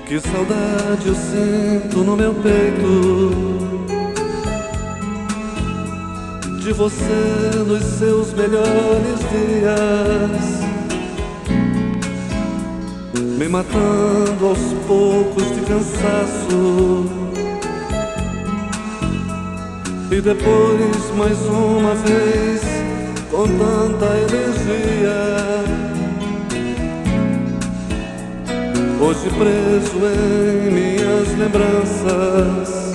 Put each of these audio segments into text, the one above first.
Que saudade eu sinto no meu peito de você nos seus melhores dias, me matando aos poucos de cansaço. E depois mais uma vez com tanta energia, hoje preso em minhas lembranças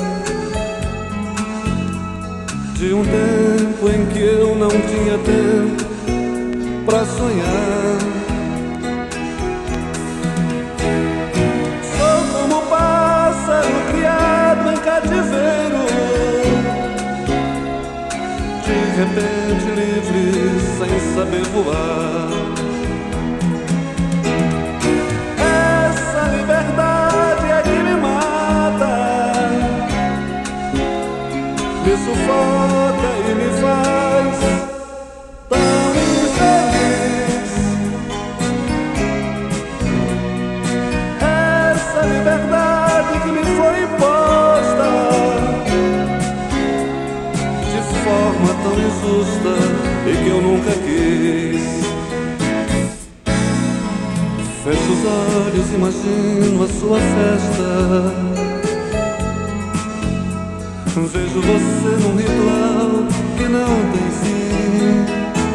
de um tempo em que eu não tinha tempo pra sonhar. Sou como um pássaro criado em cativeiro, de repente livre, sem saber voar. Essa liberdade é que me mata, me sufoca e me faz tão infeliz. Essa liberdade que me foi imposta de forma tão injusta e que eu nunca quis. Fecho os olhos, imagino a sua festa, vejo você num ritual que não tem fim.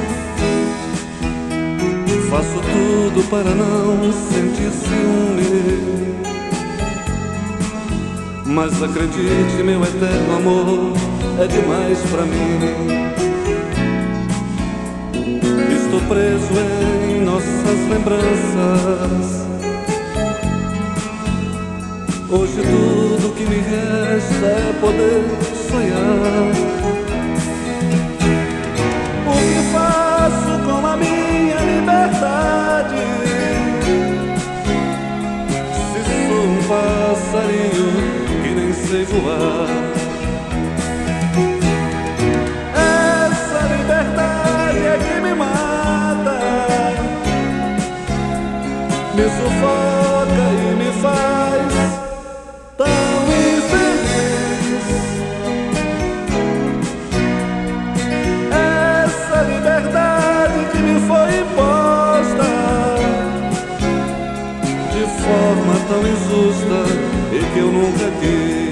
Faço tudo para não sentir ciúme, mas acredite, meu eterno amor é demais pra mim. Estou preso em nossas lembranças, hoje tudo que me resta é poder sonhar. O que faço com a minha liberdade, se sou um passarinho que nem sei voar? Essa liberdade é que me mata, me sufoca e me faz tão infeliz. Essa liberdade que me foi imposta de forma tão injusta e que eu nunca quis.